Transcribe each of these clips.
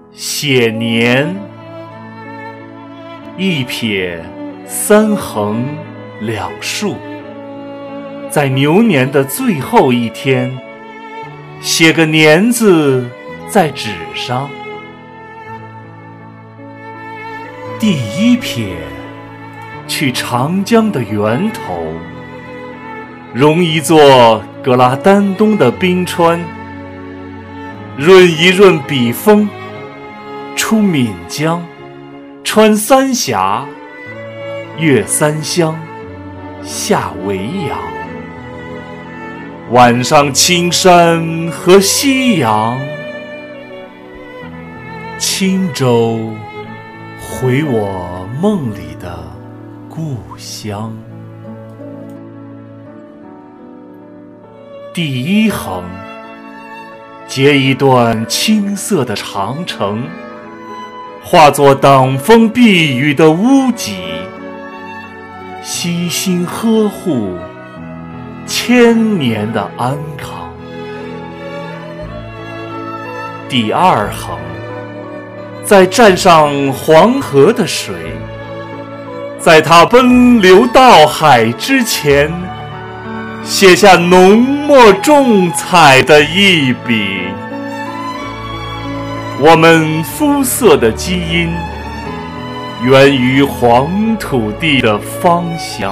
写年，一撇三横两竖，在牛年的最后一天，写个年字在纸上。第一撇去长江的源头，融一座格拉丹东的冰川，润一润笔锋，出岷江，穿三峡，越三湘，下维扬。晚上青山和夕阳，轻舟回我梦里的故乡。第一横截一段青色的长城，化作挡风避雨的屋脊，悉心呵护千年的安康。第二横再蘸上黄河的水，在它奔流到海之前，写下浓墨重彩的一笔。我们肤色的基因源于黄土地的芳香。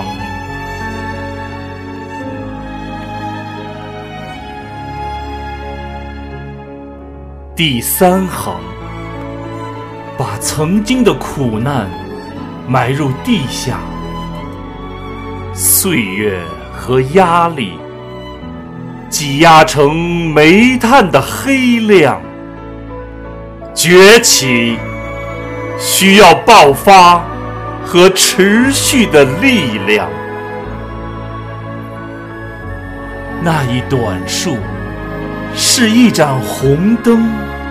第三横把曾经的苦难埋入地下，岁月和压力挤压成煤炭的黑亮。崛起需要爆发和持续的力量。那一短树是一盏红灯，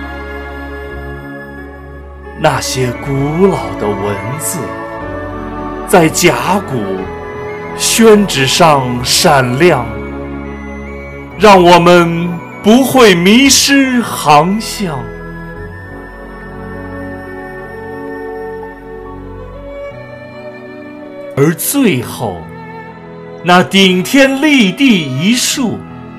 那些古老的文字在甲骨宣纸上闪亮，让我们不会迷失航向。而最后那顶天立地一树，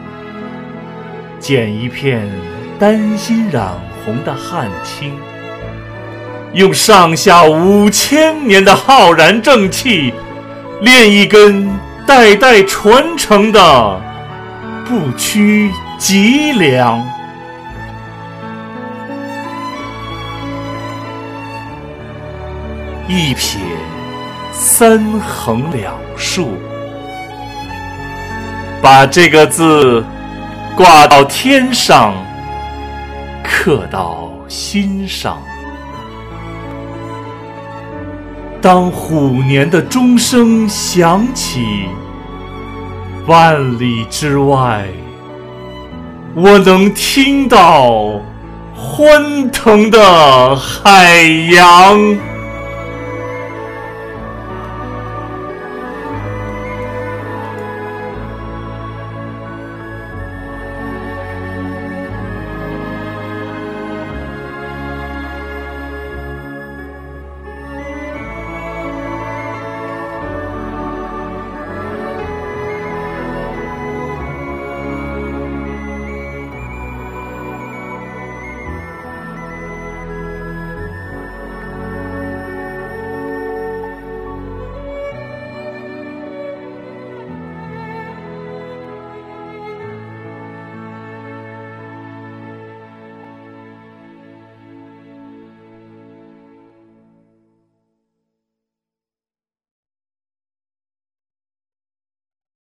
捡一片丹心染红的汉青，用上下5000年的浩然正气，炼一根代代传承的不屈脊梁。一撇三横两竖，把这个字挂到天上，刻到心上。当虎年的钟声响起，万里之外，我能听到欢腾的海洋。